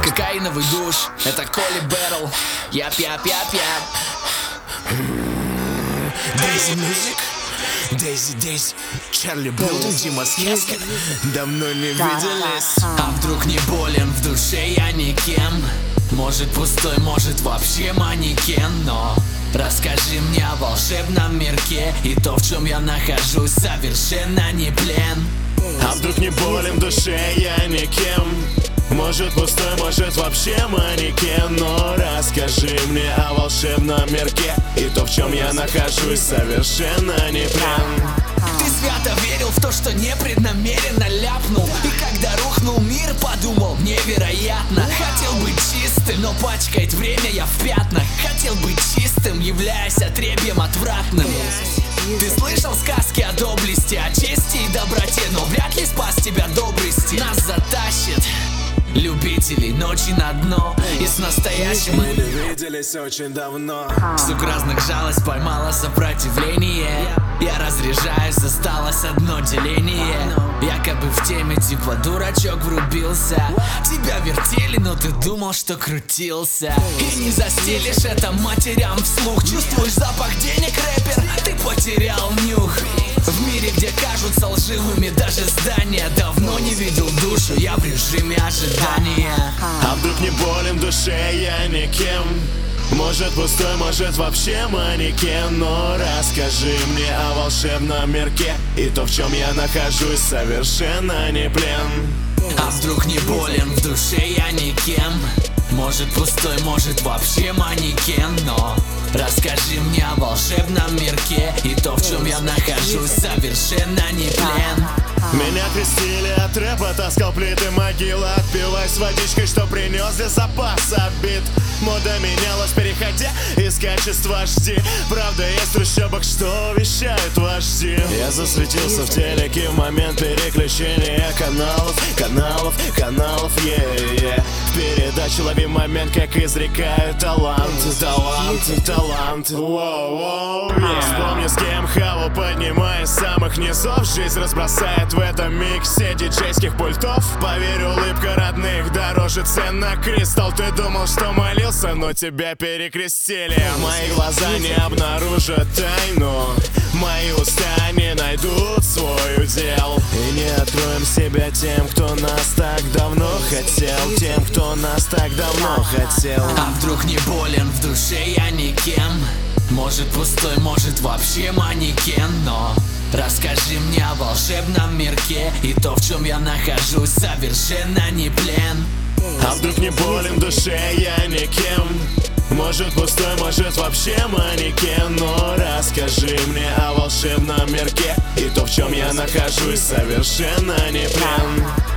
Кокаиновый душ, это Коли Бэрл. Яп. Дейзи Мьюзик, Дейзи, Чарли Блюден, Дима Скеска. Давно не виделись. А вдруг не болен в душе я никем? Может пустой, может вообще манекен. Но расскажи мне о волшебном мирке. И то, в чем я нахожусь, совершенно не плен. А вдруг не болен в душе я никем? Может пустой, может вообще манекен. Но расскажи мне о волшебном мирке. И то, в чем я нахожусь, совершенно не плен. Ты свято верил в то, что непреднамеренно ляпнул. И когда рухнул мир, подумал, невероятно. Хотел быть чистым, но пачкает время я в пятнах. Хотел быть чистым, являясь отребьем отвратным. Ты слышал сказки о доблести, о чести и доброте, но вряд ли спас тебя добрый стиль. Нас затащит любителей ночи на дно. И с настоящим Мы не виделись очень давно. Стук разных жалость поймала сопротивление. Я разряжаюсь, осталось одно деление. Якобы в теме типа дурачок врубился. Тебя вертели, но ты думал, что крутился. И не застелишь это матерям вслух. Чувствуешь запах денег, рэпер? Ты потерял нюх. В мире, где кажутся лживыми даже здания. Давно не видел душу, я в режиме ожидания. А вдруг не болен в душе я никем? Может пустой, может вообще манекен. Но расскажи мне о волшебном мирке. И то, в чем я нахожусь, совершенно не плен. А вдруг не болен в душе я никем? Может пустой, может вообще манекен. Но расскажи мне о волшебном мирке. И то, в чем я нахожусь, совершенно не плен. Меня крестили от рэпа, таскал плиты могила. Отпиваясь водичкой, что принес для запаса бит. Мода менялась, переходя из качества HD. Правда, есть в трущобах, что вещают вожди. Я засветился в телеке в момент переключения каналов, yeah. В передаче лови момент, как изрекают талант. Воу, yeah. Вспомни, с кем хавал, поднимаясь с самых низов. Жизнь разбросает в этом миксе диджейских пультов. Поверь, улыбка родных дороже цен на кристалл. Ты думал, что молился, но тебя перекрестили. Мои глаза не обнаружат тайну, мои уста не найдут свой удел. И не откроем себя тем, кто нас так давно хотел. Тем, кто нас так давно хотел. А вдруг не болен в душе я никем? Может пустой, может вообще манекен. Но расскажи мне о волшебном мирке. И то, в чем я нахожусь, совершенно не плен. А вдруг не болен в душе я никем? Может пустой, может вообще манекен. Но расскажи мне о волшебном мирке. И то, в чем я нахожусь, совершенно не плен.